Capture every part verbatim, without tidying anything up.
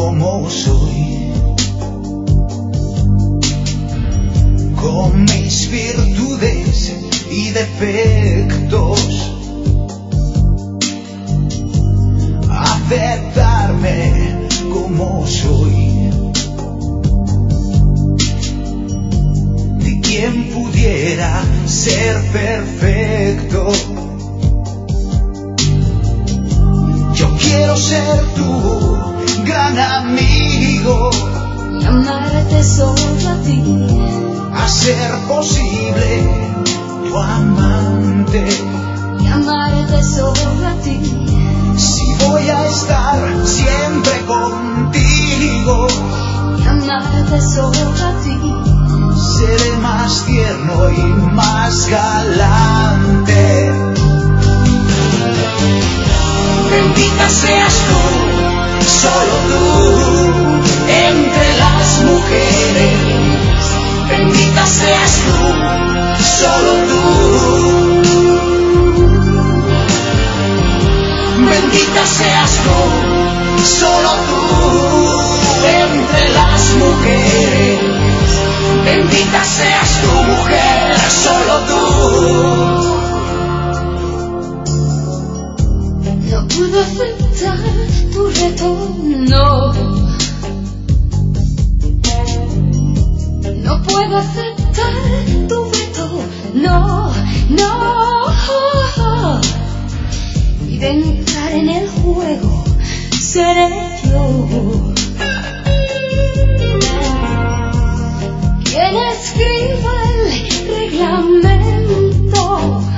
como soy, con mis virtudes y defectos. Aceptarme como soy. Ni quien pudiera ser perfecto. Yo quiero ser tu gran amigo y amarte solo a ti, a ser posible tu amante y amarte solo a ti. Si voy a estar siempre contigo y amarte solo a ti, seré más tierno y más galante. Bendita seas tú, solo tú, entre las mujeres. Bendita seas tú, solo tú. Bendita seas tú, solo tú, entre las mujeres. Bendita seas tu mujer, solo tú. No puedo aceptar tu retorno. No puedo aceptar tu veto. No, no. Y de entrar en el juego seré yo quien escriba el reglamento.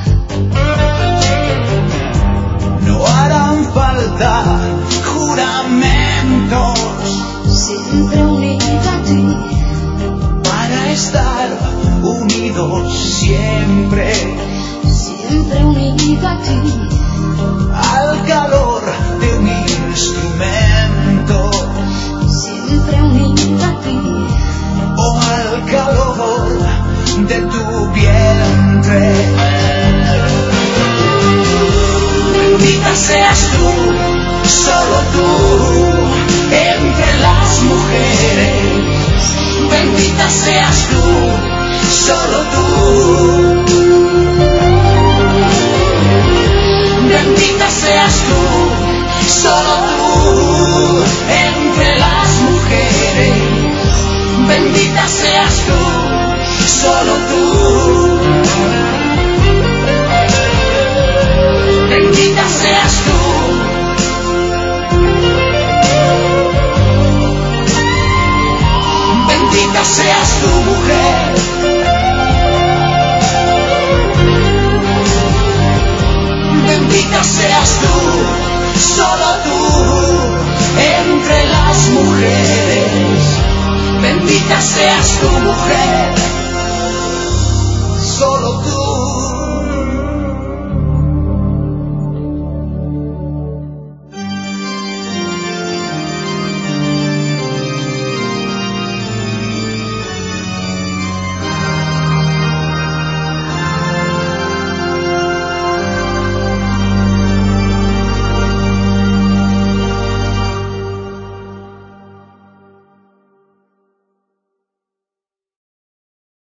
No harán falta juramentos, siempre unido a ti, para estar unidos siempre, siempre unido a ti, al calor de un instrumento, siempre unido a ti, o al calor de tu vientre. Bendita seas tú, solo tú, entre las mujeres. Bendita seas tú, solo tú. Bendita seas tú, solo tú, entre las mujeres. Bendita seas tú, solo tú. Bendita seas tú. Bendita seas tu mujer. Bendita seas tú, solo tú, entre las mujeres. Bendita seas tu mujer, solo tú.